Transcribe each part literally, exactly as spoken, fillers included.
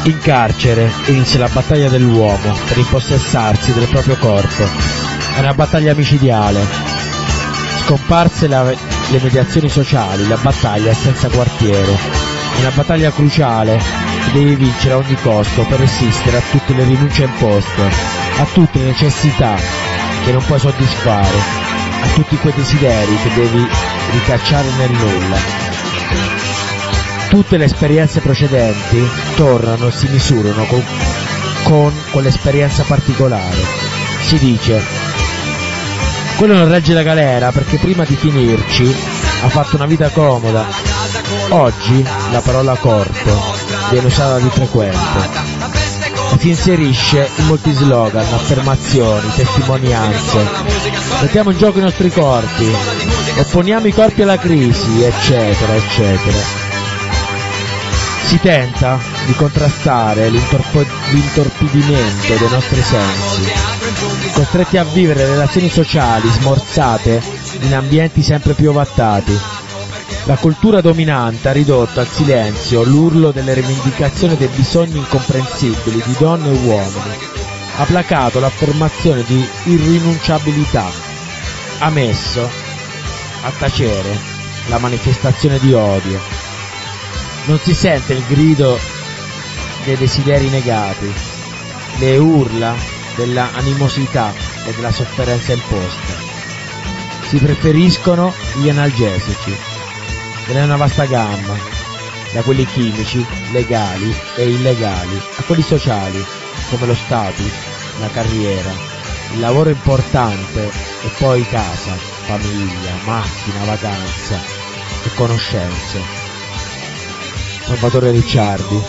In carcere inizia la battaglia dell'uomo per impossessarsi del proprio corpo. È una battaglia micidiale. Scomparse la, le mediazioni sociali, la battaglia è senza quartiere. È una battaglia cruciale che devi vincere a ogni costo per resistere a tutte le rinunce imposte, a tutte le necessità che non puoi soddisfare, a tutti quei desideri che devi ricacciare nel nulla. Tutte le esperienze precedenti tornano e si misurano con, con quell'esperienza particolare. Si dice, quello non regge la galera perché prima di finirci ha fatto una vita comoda. Oggi la parola corpo viene usata di frequente e si inserisce in molti slogan, affermazioni, testimonianze. Mettiamo in gioco i nostri corpi, opponiamo i corpi alla crisi, eccetera, eccetera. Si tenta di contrastare l'intorpo- l'intorpidimento dei nostri sensi, costretti a vivere relazioni sociali smorzate in ambienti sempre più ovattati. La cultura dominante ha ridotto al silenzio l'urlo delle rivendicazioni dei bisogni incomprensibili di donne e uomini, ha placato l'affermazione di irrinunciabilità, ha messo a tacere la manifestazione di odio. Non si sente il grido dei desideri negati, le urla della animosità e della sofferenza imposta. Si preferiscono gli analgesici, ve ne è una vasta gamma, da quelli chimici, legali e illegali, a quelli sociali, come lo status, la carriera, il lavoro importante e poi casa, famiglia, macchina, vacanza e conoscenze. Salvatore Ricciardi.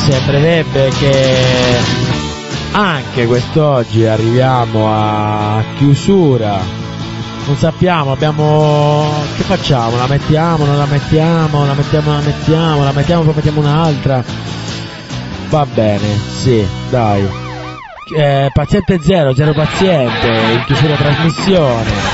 sembrerebbe che anche quest'oggi arriviamo a chiusura. Non sappiamo, abbiamo... che facciamo? La mettiamo, non la mettiamo, la mettiamo, la mettiamo, la mettiamo, poi mettiamo un'altra. Va bene, sì, dai. Eh, paziente zero, zero paziente, in chiusura trasmissione.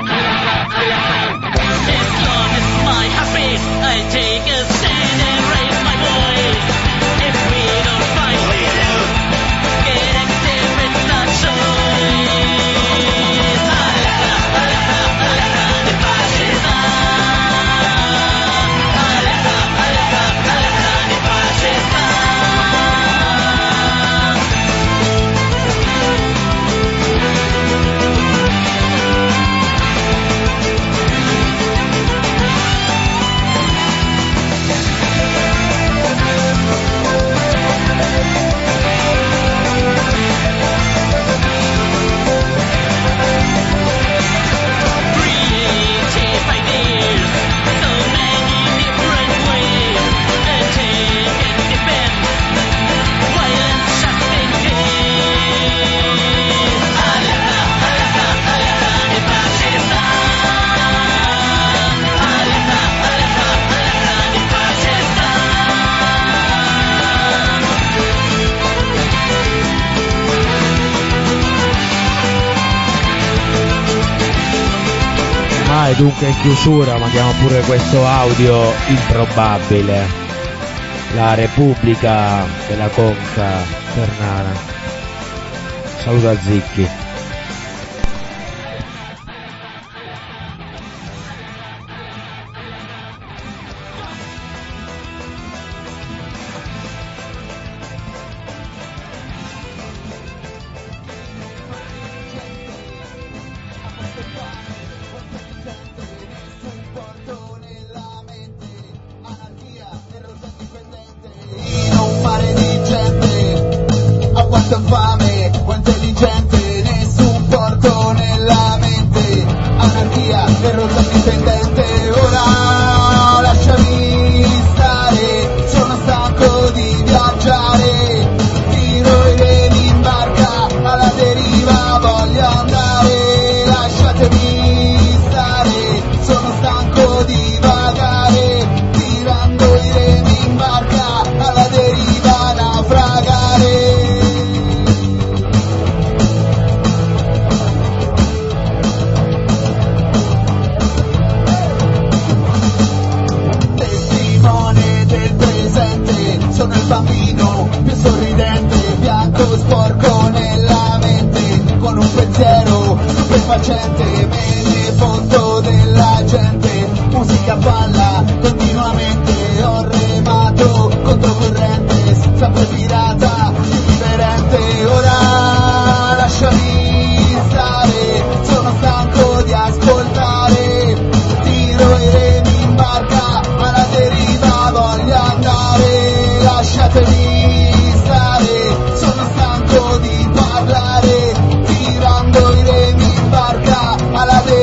E dunque in chiusura mandiamo pure questo audio improbabile. La Repubblica della Conca Ternana. Saluto a Zicchi. Tirando i remi in barca alla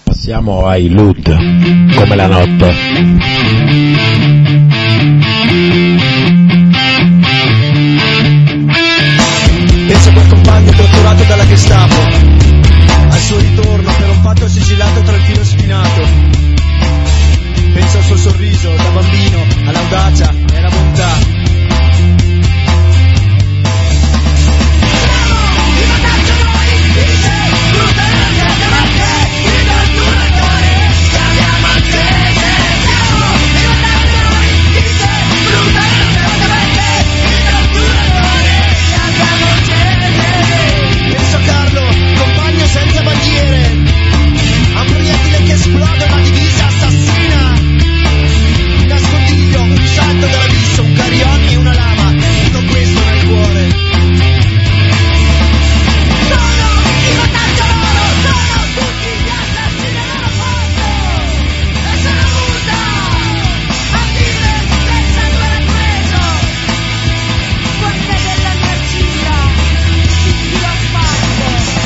Passiamo ai Lud, come la notte. Penso a quel compagno torturato dalla Gestapo, al suo ritorno per un patto sigillato tra il filo spinato. Penso al suo sorriso da bambino, all'audacia e alla bontà. Senza bandiere, a un proiettile che esplode, una divisa assassina, un nascondiglio, un salto dall'abisso, un carillon e una lama, tutto questo nel cuore. Sono il vantaggio loro, sono tutti gli assassini al loro posto, e se la muta a dire che il sangue l'ha preso, quante della mia ciglia, chi l'ha fatto.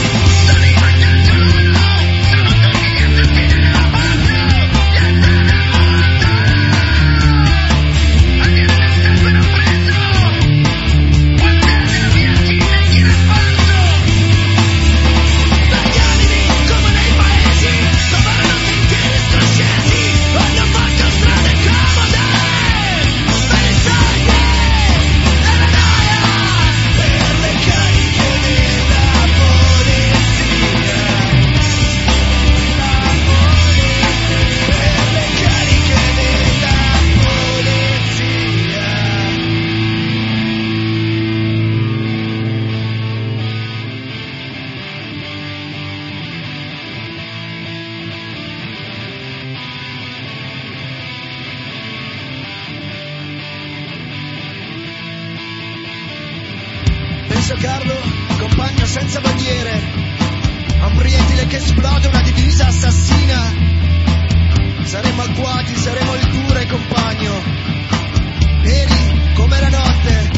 Penso Carlo, compagno senza bandiere, a un proiettile che esplode, una divisa assassina. Saremo agguati, saremo il dure compagno, neri come la notte.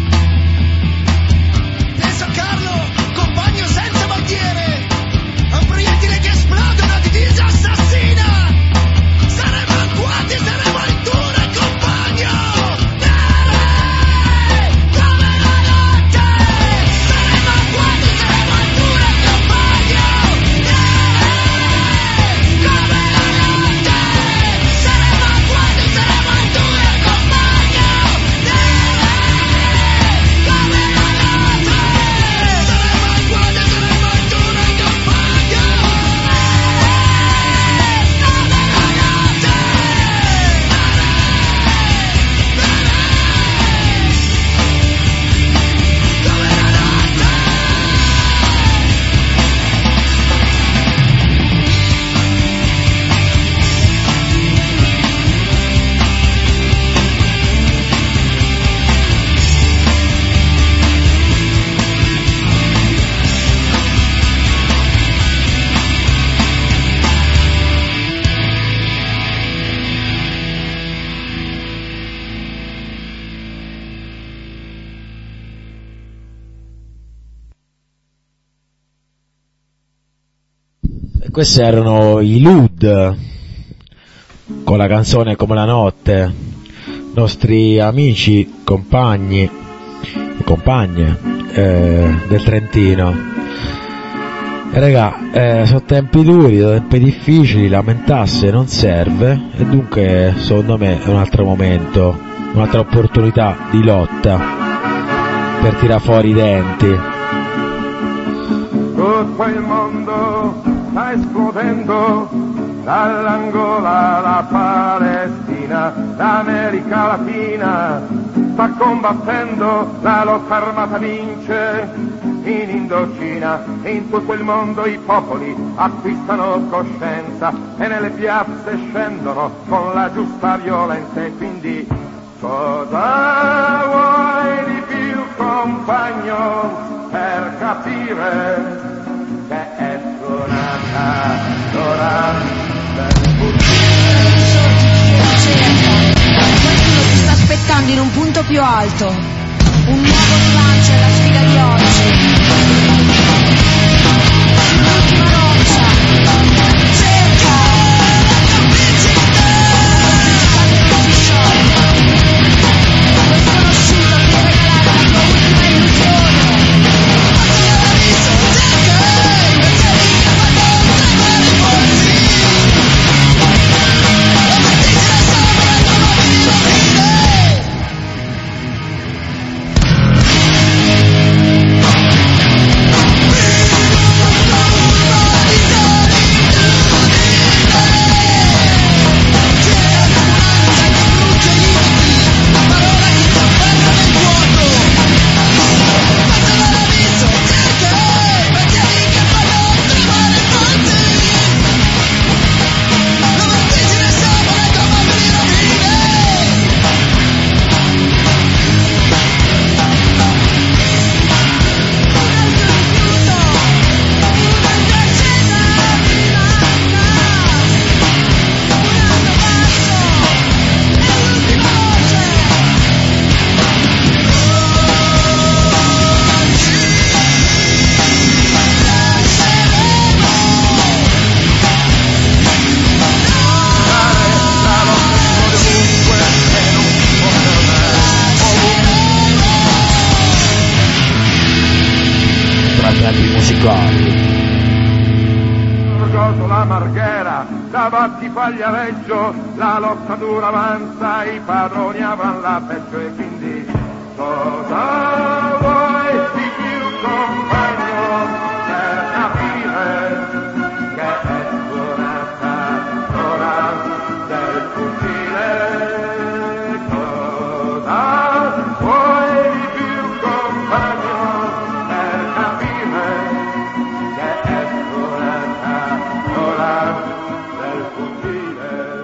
Penso Carlo, compagno senza bandiere, a un proiettile che esplode, una divisa assassina. Saremo agguati, saremo il dure compagno. Questi erano i Lud con la canzone Come la notte, nostri amici, compagni e compagne eh, del Trentino. E raga, eh, sono tempi duri, sono tempi difficili, lamentarsi non serve, e dunque secondo me è un altro momento, un'altra opportunità di lotta per tirare fuori i denti. Tutto il mondo sta esplodendo, dall'Angola alla Palestina, l'America Latina sta combattendo, la lotta armata vince in Indocina, e in tutto il mondo i popoli acquistano coscienza e nelle piazze scendono con la giusta violenza. E quindi cosa vuoi di più, compagno, per capire che è suonata l'ora del fuggire? Qualcuno ti sta aspettando in un punto più alto, un nuovo slancio è la sfida di oggi. L'ultima roccia, cerca sotto la marghera, davanti Pagliareggio, la lotta dura avanza, i padroni avranno la peggio e quindi cosa vuoi di più, compagno, per capire che è suonata l'ora del fucile? Cosa vuoi di più, compagno, per capire che è suonata l'ora del fucile?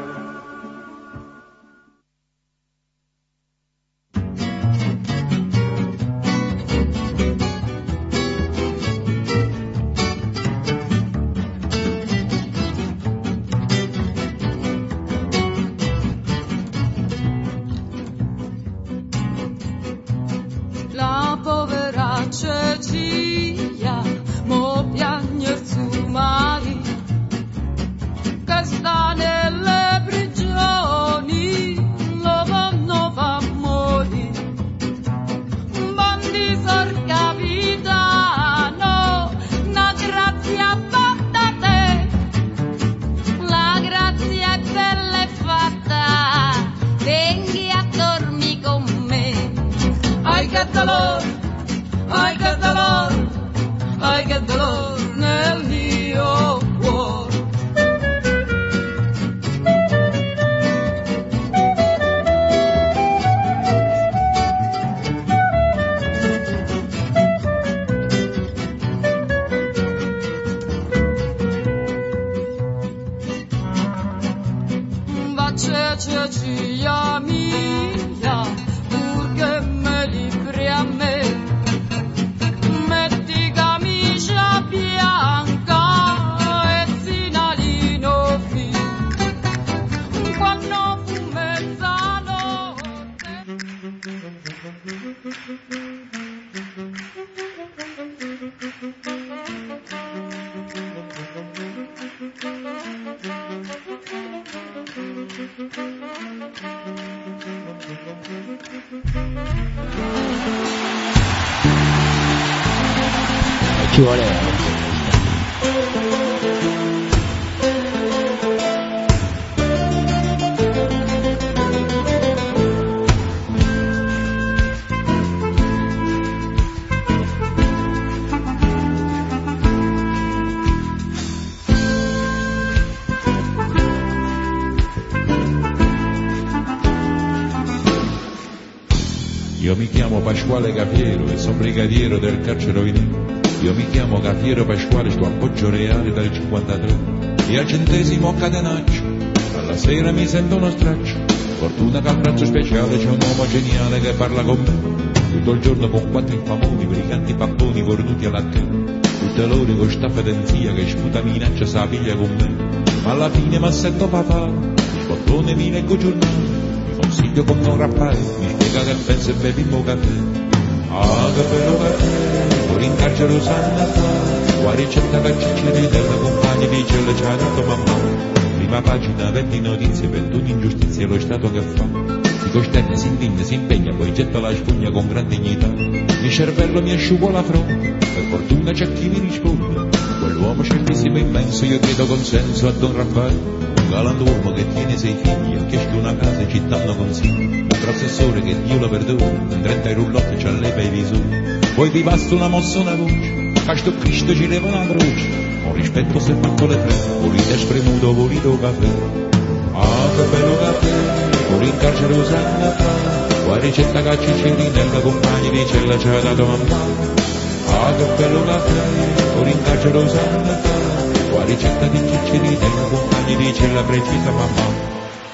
La povera Cecilia mo piagne su mari che sta nelle prigioni, lo vanno fa morire. Bandi sor capitano, una grazia fatta a te, la grazia è bella e fatta, vengi a dormire con me. Ai che dolore, ai che dolore, ai che dolore nel mio cuore. Bacia Cecilia mia, purché me liberi a me, metti camicia bianca e zinalino fino, quando fu mezzanotte. Ci voleva. Io mi chiamo Pasquale Cafiero e sono brigadiero del carcere Rovinino. Io mi chiamo Cafiero Pasquale, sto a Poggio Reale dal cinquantatré e al centesimo catenaccio, alla sera mi sento uno straccio. Fortuna che al braccio speciale c'è un uomo geniale che parla con me, tutto il giorno con quattro infamoni, briganti papponi fornuti alla terra, tutte loro con sta fedenzia che sputa minaccia sa piglia con me. Ma alla fine mi assetto papà, sbottone mi leggo giornale, mi consiglio con non rappare, mi spiega che pensa e bevimmo caffè. Ah, che bello caffè, fuori in carcere usanna qua, qua ricetta che ci della compagna vicella ci ha dato mamma. Prima pagina, venti notizie, ventuno ingiustizie, lo Stato che fa. Si costerna, si indigna, si impegna, poi getta la spugna con gran dignità. Il cervello mi asciugo la fronte, per fortuna c'è chi mi risponde. Quell'uomo certissimo immenso, io chiedo consenso a Don Raffaele, un galantuomo che tiene sei figli, ha chiesto una casa e ci danno consigli. Un assessore che Dio lo perdona, in trenta ai rullotti ci alleva i visori. Poi vi basta una mossa, una voce, a sto Cristo ci leva una croce. Con rispetto se fatto le tre, volete spremuto, volete caffè. Ah, che bello caffè, fuori in carcere usanna qua, qua ricetta che Ciccirini nella compagna di cella ci ha dato mamma. Ah, che bello caffè, fuori in carcere usanna qua, qua ricetta di Ciccirini nella compagna di cella precisa mamma.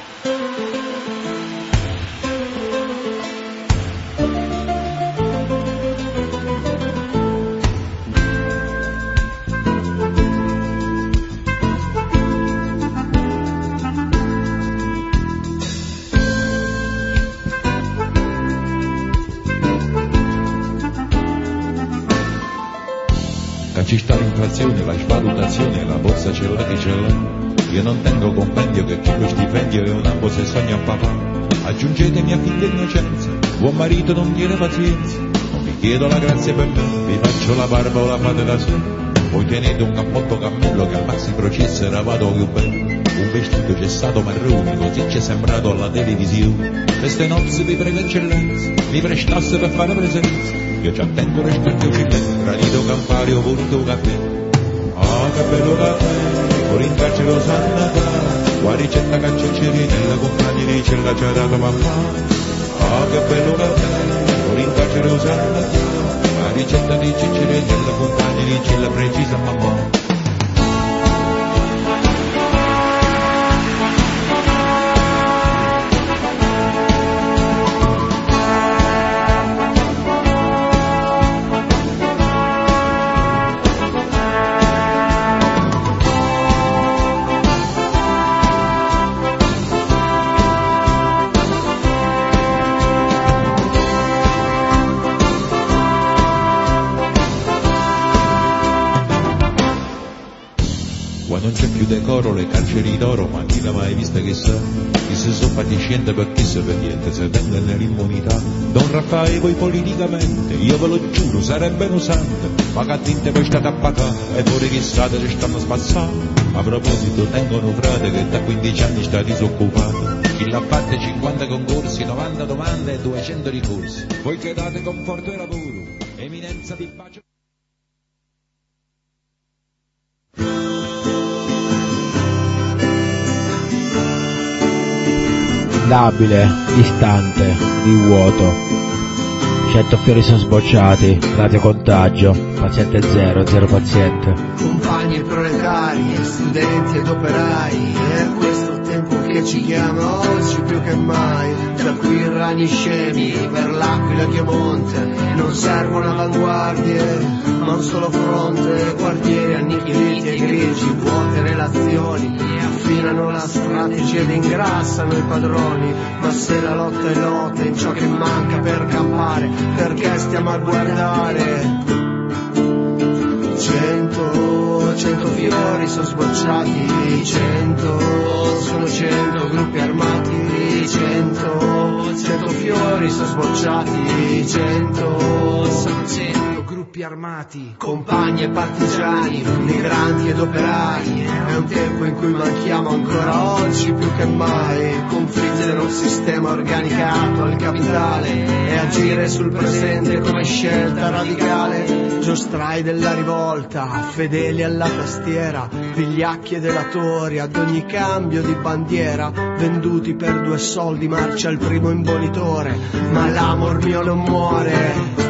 Ci sta l'inflazione, la svalutazione, la borsa ce l'ha che ce l'ha. Io non tengo compendio che chi lo stipendio è un ambo se sogna a papà. Aggiungete mia figlia innocenza, buon marito non tiene pazienza. Non vi chiedo la grazia per me, vi faccio la barba o la fate da sé. Voi tenete un cappotto cammello che al maxi processo era vado più bello, un vestito gessato marrone, così ci è sembrato alla televisione. Queste nozze vi prego eccellenza, mi prestasse per fare presenza, io ci attendo le specchio cilletto, radito campario, voluto caffè. Ah, che bello caffè, con in carcere lo sanno fare, qua ricetta caccioccerinella, compagni dice la ci ha dato papà. Ah, che bello caffè, con in carcere lo sanno fare, la ricetta di ciccirinella, compagni dice la precisa mamma. Non c'è più decoro, le carceri d'oro, ma chi l'ha mai vista che sa? Chi si sono fatiscente per chi se per niente, se tengono nell'immunità. Don Raffaele voi politicamente, io ve lo giuro, sarebbe usante, ma che tinte poi state a pagare, e pure che state ci stanno spazzando. A proposito, tengono frate che da quindici anni sta disoccupato. Chi l'ha fatta cinquanta concorsi, novanta domande e duecento ricorsi. Voi che date conforto e lavoro, eminenza vi bacio. Labile, distante, di vuoto. Cento fiori sono sbocciati, radio contagio, paziente zero, zero paziente. Compagni e proletari, studenti ed operai, è questo il tempo che ci chiama oggi più che mai. Da qui ragni scemi, per l'Aquila Chiomonte, non servono avanguardie, ma un solo fronte, quartieri annichiliti e grigi, vuote relazioni, affinano la strategia ed ingrassano i padroni. Ma se la lotta è nota in ciò che manca per campare, perché stiamo a guardare? Cento, cento fiori sono sbocciati, cento, sono cento gruppi armati, cento, cento fiori sono sbocciati, cento, sono cento gruppi armati, compagni e partigiani, migranti ed operai. È un tempo in cui manchiamo ancora oggi più che mai confliggere un sistema organicato al capitale e agire sul presente come scelta radicale. Giostrai della rivolta, fedeli alla tastiera, vigliacchi e delatori ad ogni cambio di bandiera, venduti per due soldi marcia il primo imbonitore, ma l'amor mio non muore.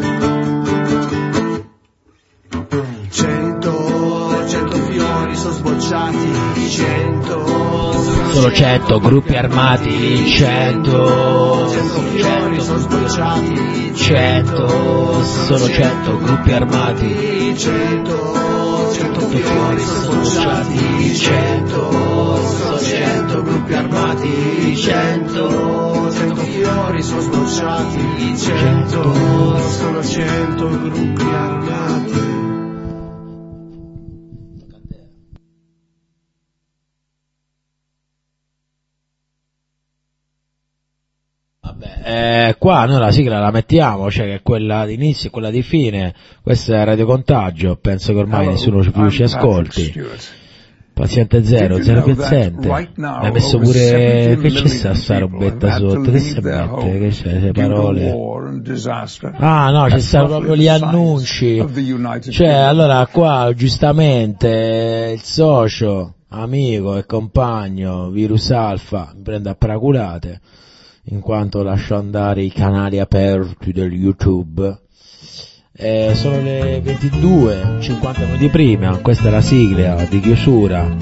Cento, cento fiori sono sbocciati, cento, solo cento gruppi armati, cento, cento fiori sono sbocciati, cento, solo cento gruppi armati, cento, cento fiori sono sbocciati, cento, sono cento gruppi armati, cento, cento fiori sono sbocciati, cento, sono cento gruppi armati. Eh, qua noi la sigla la mettiamo, cioè che è quella di inizio e quella di fine. Questa è Radio Contagio, penso che ormai nessuno più ci ascolti. Paziente zero, zero paziente. Hai messo pure, che c'è sta sta robetta sotto, che si mette, che c'è, le parole. Ah no, ci stanno proprio gli annunci. Cioè, allora qua giustamente il socio, amico e compagno Virus Alpha mi prende a paraculate, in quanto lascio andare i canali aperti del YouTube. Eh, sono le ventidue, cinquanta minuti prima, questa è la sigla di chiusura.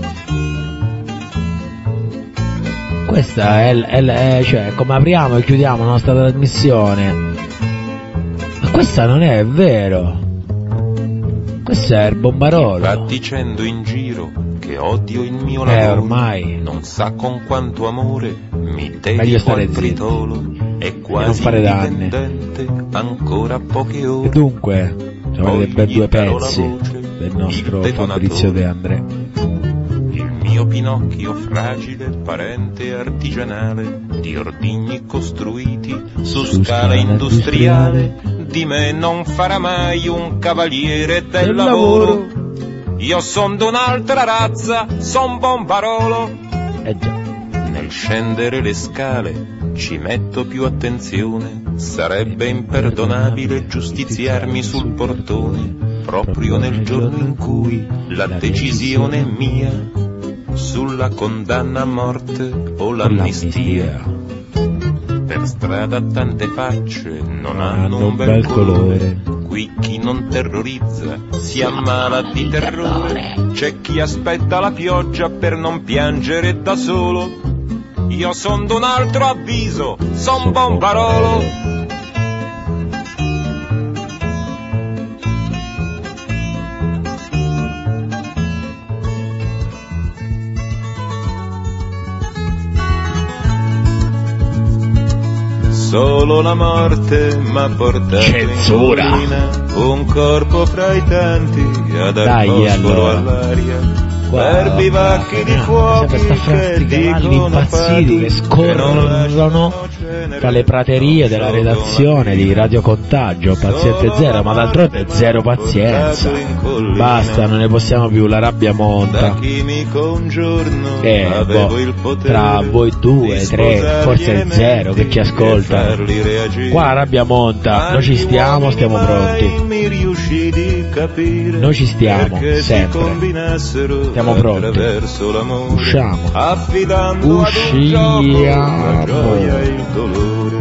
Questa è, è, è cioè, come apriamo e chiudiamo la nostra trasmissione. Ma questa non è vero. Questo è il Bombarolo. Va dicendo in giro che odio il mio eh, lavoro, ormai non sa con quanto amore mi meglio dedico stare al zitto fritolo e e non quasi fare danni. indipendente ancora poche E ore. dunque avete ben due però la pezzi voce, del nostro il Fabrizio De detonatore. André. Il mio Pinocchio fragile, parente artigianale, di ordigni costruiti su, Su scala scala industriale, di me non farà mai un cavaliere del, Del lavoro. lavoro. Io son d'un'altra razza, son bombarolo. Eh già. Nel scendere le scale ci metto più attenzione. Sarebbe imperdonabile giustiziarmi sul portone, proprio nel giorno in cui la decisione è mia sulla condanna a morte o l'amnistia. Per strada tante facce non hanno un bel colore. Qui chi non terrorizza si ammala di terrore. C'è chi aspetta la pioggia per non piangere da solo. Io son d'un altro avviso, son bombarolo. Solo la morte m'ha portato Censura. in collina, un corpo fra i tanti a dar Dai, fosforo allora. all'aria. Guarda, Per bivacchi di no, fuochi sempre sta fra che sti cavalli dicono impazziti che fatti, scorrono tra le praterie della redazione di Radio Contagio, paziente zero, ma d'altronde zero pazienza. Basta, non ne possiamo più, la rabbia monta. Da chimico un giorno Eh, avevo boh, il potere tra voi due, di tre, sposarli forse e zero che ci menti ascoltano. e farli reagire. Qua la rabbia monta, noi ci stiamo, stiamo pronti. Mi riuscì di capire Noi ci stiamo, perché si sempre. combinassero Stiamo pronti. attraverso l'amore, Usciamo. affidando ad un gioco Usciamo. la gioia e il dolore.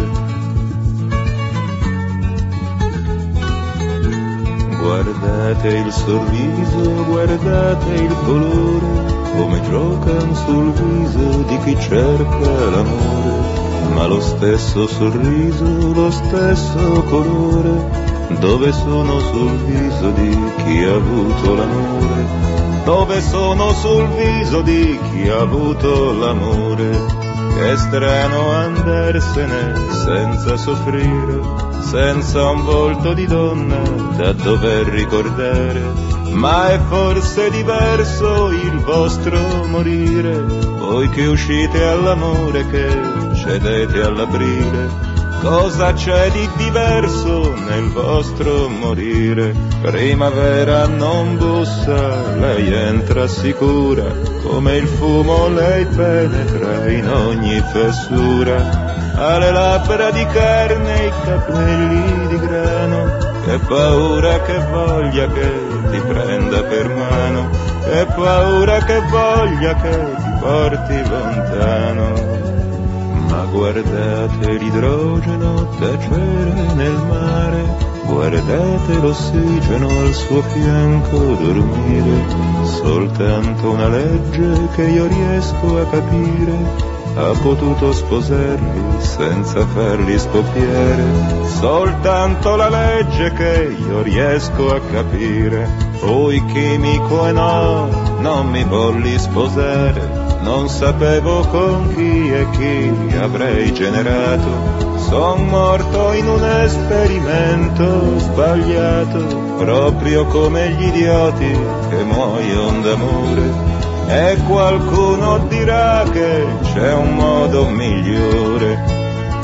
Guardate il sorriso, guardate il colore, come giocan sul viso di chi cerca l'amore. Ma lo stesso sorriso, lo stesso colore, dove sono sul viso di chi ha avuto l'amore? Dove sono sul viso di chi ha avuto l'amore? Che strano andarsene senza soffrire, senza un volto di donna da dover ricordare. Ma è forse diverso il vostro morire, voi che uscite all'amore, che cedete all'aprile. Cosa c'è di diverso nel vostro morire? Primavera non bussa, lei entra sicura, come il fumo lei penetra in ogni fessura. Ha le labbra di carne, i capelli di grano, che paura, che voglia che ti prenda per mano, che paura, che voglia che ti porti lontano. Ma guardate l'idrogeno tacere nel mare, guardate l'ossigeno al suo fianco dormire. Soltanto una legge che io riesco a capire ha potuto sposarli senza farli scoppiare. Soltanto la legge che io riesco a capire. Fui chimico e no, non mi volli sposare. Non sapevo con chi e chi avrei generato. Son morto in un esperimento sbagliato, proprio come gli idioti che muoiono d'amore. E qualcuno dirà che c'è un modo migliore.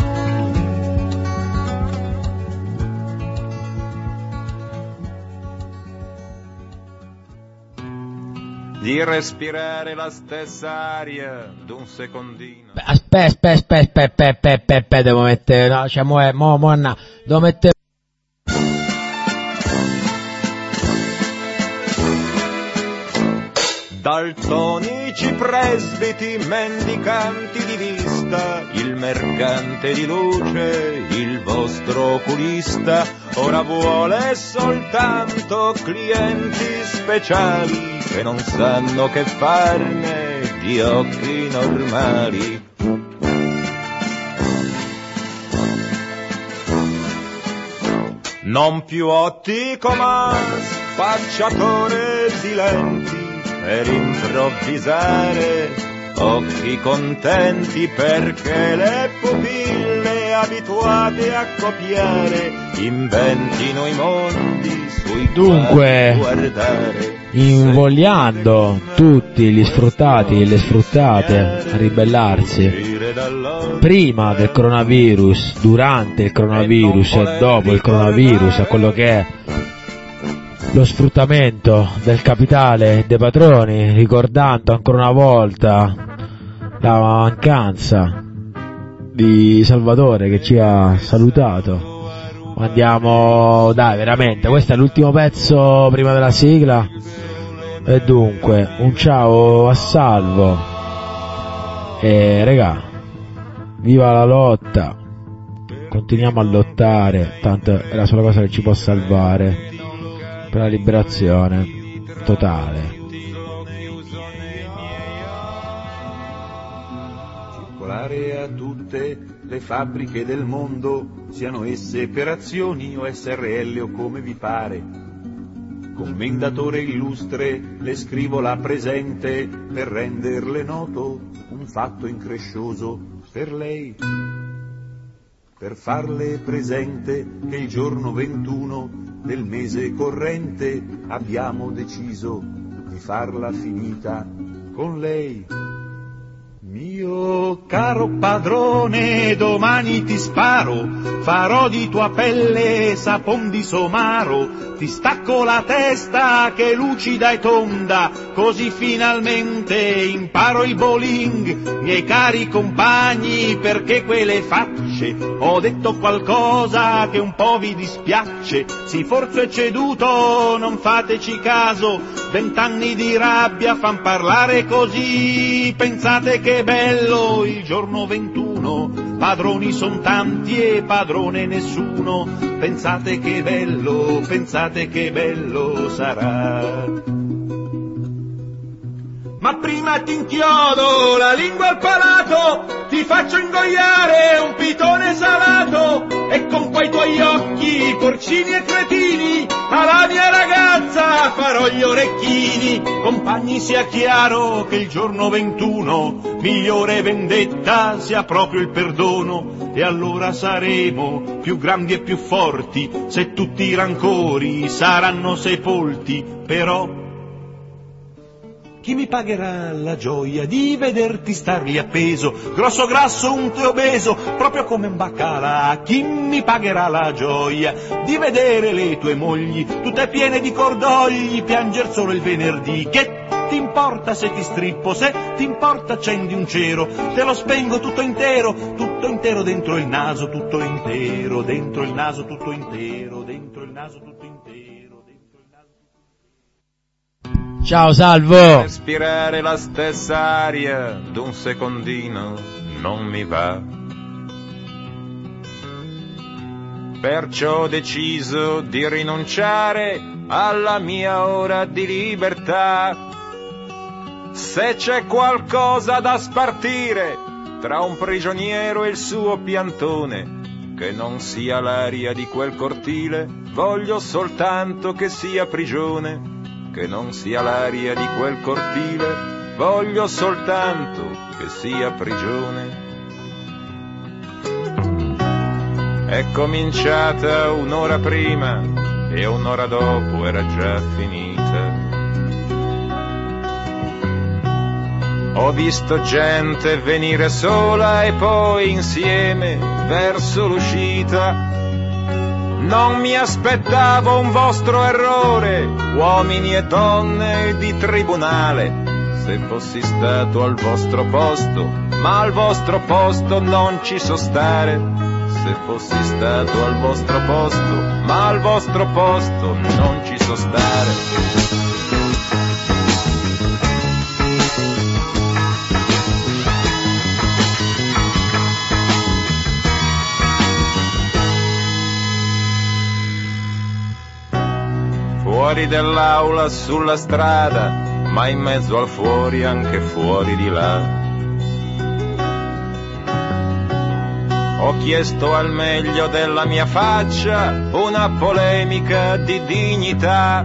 Di respirare la stessa aria d'un secondino. Aspetta, aspetta, aspetta, aspetta, aspetta, aspetta, devo mettere, no, cioè, mo, è, mo, mo, no, devo mettere... Daltonici presbiti, mendicanti di vista, il mercante di luce, il vostro oculista, ora vuole soltanto clienti speciali che non sanno che farne di occhi normali. Non più ottico ma spacciatore di lenti, per improvvisare occhi contenti, perché le pupille abituate a copiare inventino i mondi sui Dunque, quali guardare. Invogliando tutti gli sfruttati e le sfruttate a ribellarsi prima del coronavirus, durante il coronavirus e dopo il coronavirus a quello che è lo sfruttamento del capitale dei padroni, ricordando ancora una volta la mancanza di Salvatore che ci ha salutato. Andiamo, dai, veramente, questo è l'ultimo pezzo prima della sigla, e dunque un ciao a Salvo e regà, viva la lotta, continuiamo a lottare, tanto è la sola cosa che ci può salvare per la liberazione totale. Circolare a tutte le fabbriche del mondo, siano esse per azioni o S R L o come vi pare. Commendatore illustre, le scrivo la presente per renderle noto un fatto increscioso per lei, per farle presente che il giorno ventuno del mese corrente abbiamo deciso di farla finita con lei. Mio caro padrone, domani ti sparo, farò di tua pelle sapon di somaro, ti stacco la testa che è lucida e tonda, così finalmente imparo il bowling. Miei cari compagni, perché quelle facce, ho detto qualcosa che un po' vi dispiace, sì forse è ceduto, non fateci caso, vent'anni di rabbia fan parlare così, pensate che bello il giorno ventuno, padroni son tanti e padrone nessuno, pensate che bello, pensate che bello sarà. Ma prima ti inchiodo la lingua al palato, ti faccio ingoiare un pitone salato, e con quei tuoi occhi porcini e cretini alla mia ragazza farò gli orecchini. Compagni, sia chiaro che il giorno ventuno migliore vendetta sia proprio il perdono, e allora saremo più grandi e più forti se tutti i rancori saranno sepolti. Però chi mi pagherà la gioia di vederti star lì appeso, grosso grasso, unto e obeso, proprio come un baccalà? Chi mi pagherà la gioia di vedere le tue mogli tutte piene di cordogli, pianger solo il venerdì? Che ti importa se ti strippo, se ti importa accendi un cero, te lo spengo tutto intero, tutto intero dentro il naso, tutto intero dentro il naso, tutto intero dentro il naso, tutto intero. Ciao Salvo! Respirare la stessa aria d'un secondino non mi va. Perciò ho deciso di rinunciare alla mia ora di libertà. Se c'è qualcosa da spartire tra un prigioniero e il suo piantone, che non sia l'aria di quel cortile, voglio soltanto che sia prigione. Che non sia l'aria di quel cortile, voglio soltanto che sia prigione. È cominciata un'ora prima e un'ora dopo era già finita. Ho visto gente venire sola e poi insieme verso l'uscita. Non mi aspettavo un vostro errore, uomini e donne di tribunale. Se fossi stato al vostro posto, ma al vostro posto non ci so stare. Se fossi stato al vostro posto, ma al vostro posto non ci so stare. Fuori dell'aula, sulla strada, ma in mezzo al fuori anche fuori di là. Ho chiesto al meglio della mia faccia una polemica di dignità.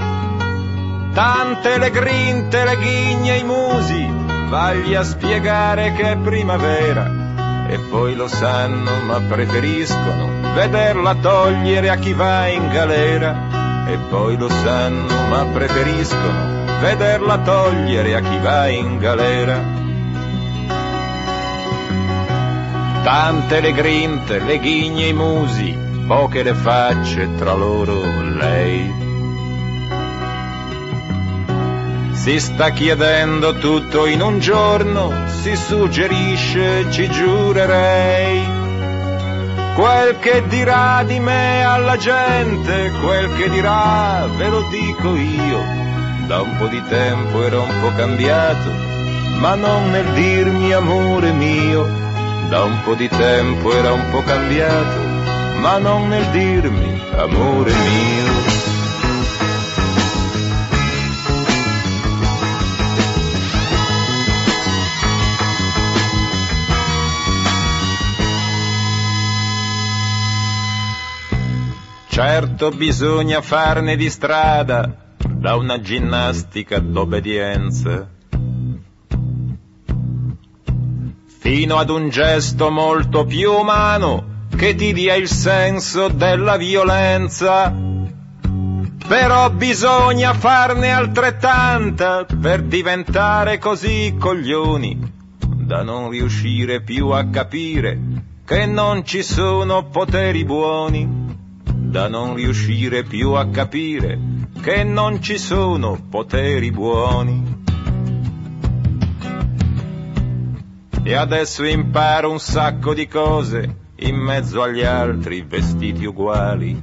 Tante le grinte, le ghigne, i musi, vagli a spiegare che è primavera. E poi lo sanno ma preferiscono vederla togliere a chi va in galera. E poi lo sanno ma preferiscono vederla togliere a chi va in galera. Tante le grinte, le ghigne, i musi, poche le facce tra loro lei. Si sta chiedendo tutto in un giorno, si suggerisce, ci giurerei. Quel che dirà di me alla gente, quel che dirà ve lo dico io. Da un po' di tempo ero un po' cambiato, ma non nel dirmi amore mio. Da un po' di tempo era un po' cambiato, ma non nel dirmi amore mio. Certo bisogna farne di strada da una ginnastica d'obbedienza fino ad un gesto molto più umano che ti dia il senso della violenza. Però bisogna farne altrettanta per diventare così coglioni da non riuscire più a capire che non ci sono poteri buoni. Da non riuscire più a capire che non ci sono poteri buoni. E adesso imparo un sacco di cose in mezzo agli altri vestiti uguali.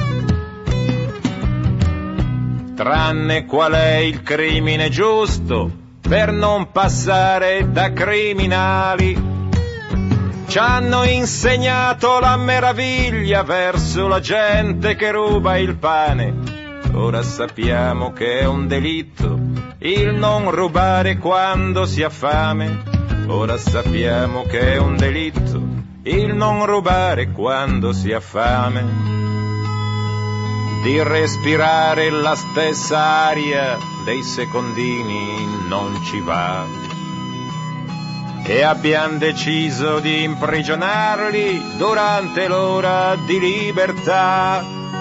Tranne qual è il crimine giusto per non passare da criminali. Ci hanno insegnato la meraviglia verso la gente che ruba il pane. Ora sappiamo che è un delitto il non rubare quando si ha fame. Ora sappiamo che è un delitto il non rubare quando si ha fame. Di respirare la stessa aria dei secondini non ci va. E abbiamo deciso di imprigionarli durante l'ora di libertà.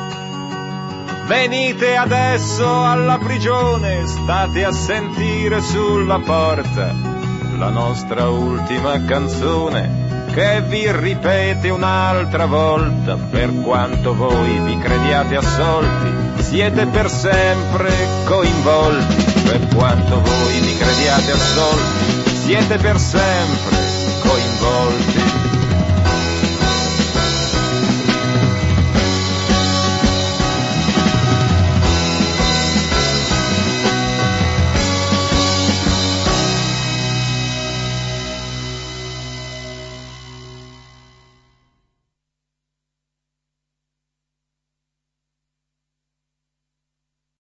Venite adesso alla prigione, state a sentire sulla porta la nostra ultima canzone che vi ripete un'altra volta. Per quanto voi vi crediate assolti, siete per sempre coinvolti. Per quanto voi vi crediate assolti, siete per sempre coinvolti.